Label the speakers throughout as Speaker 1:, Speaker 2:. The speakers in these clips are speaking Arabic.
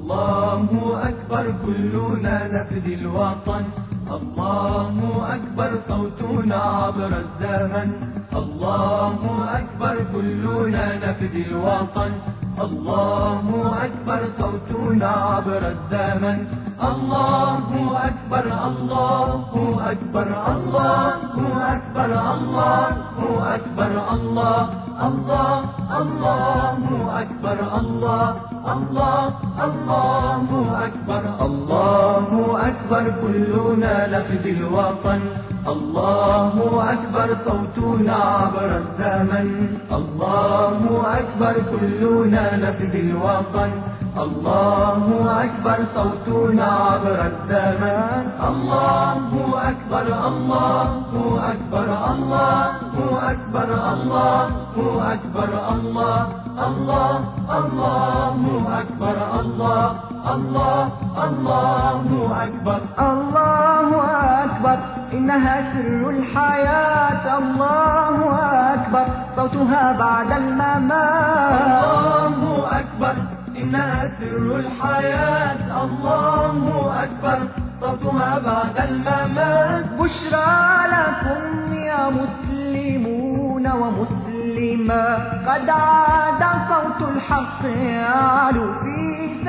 Speaker 1: الله أكبر كلنا نفدي الوطن، الله أكبر صوتنا عبر الزمن، الله أكبر كلنا نفدي الوطن، الله أكبر صوتنا عبر الزمن، الله أكبر الله أكبر الله أكبر الله أكبر الله الله الله أكبر الله الله الله أكبر الله أكبر كلنا نفدي الوطن، الله أكبر صوتنا عبر الزمن، الله أكبر كلنا نفدي الوطن، الله أكبر صوتنا عبر الزمن، الله أكبر الله أكبر الله أكبر الله أكبر الله الله الله أكبر الله الله الله أكبر
Speaker 2: الله أكبر إنها سر الحياة، الله أكبر صوتها بعد الممات،
Speaker 1: الله أكبر إنها سر الحياة، الله أكبر صوتها بعد الممات.
Speaker 2: بشرى لكم يا مسلمون ومسلمات، قد عاد صوت الحق يعلو في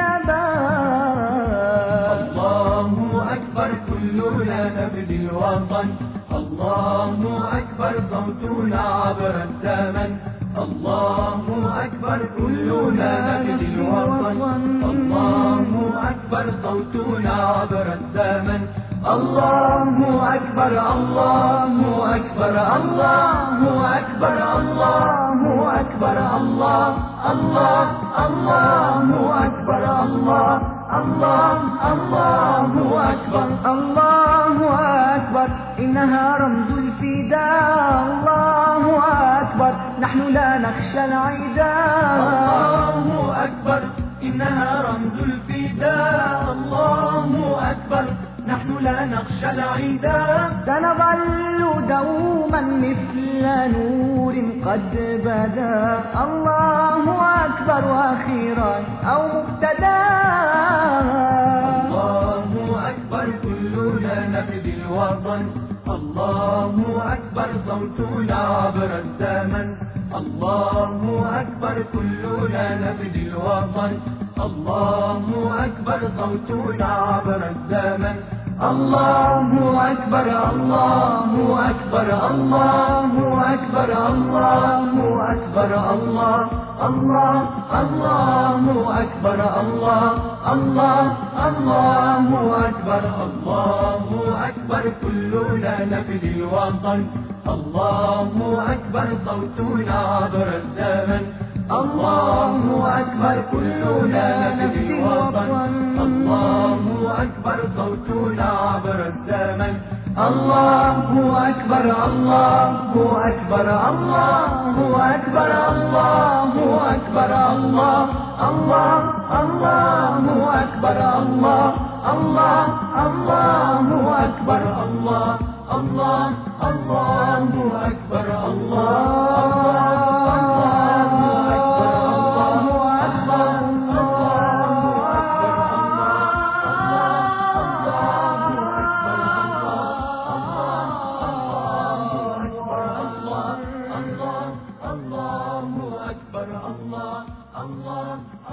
Speaker 2: ثبات.
Speaker 1: الله أكبر كلنا نفدي الوطن، الله أكبر صوتنا عبر الزمن، الله أكبر كلنا نفدي الوطن، الله أكبر صوتنا عبر الزمن، الله أكبر الله أكبر الله أكبر الله أكبر الله الله الله أكبر الله الله الله أكبر
Speaker 2: الله أكبر إنها رمز الفداء، الله أكبر نحن لا نخشى العداء،
Speaker 1: الله أكبر إنها رمز الفداء، الله أكبر نحن لا نخشى العداء.
Speaker 2: سنظل دوما مثل نور قد بدا، الله أكبر أخيرا أو مبتدا.
Speaker 1: الله أكبر كلنا نفدي الوطن، الله أكبر صوتنا عبر الزمن، الله أكبر كلنا نفدي الوطن، الله أكبر صوتنا عبر الزمن، الله أكبر الله أكبر الله أكبر الله أكبر الله الله الله أكبر الله الله الله أكبر الله أكبر كلنا نفدي الوطن، الله أكبر صوتنا عبر الزمن، الله أكبر كلنا نفدي الوطن، الله أكبر صوتنا عبر الزمن، الله أكبر الله أكبر الله أكبر الله أكبر الله الله الله أكبر الله الله الله أكبر الله الله الله أكبر الله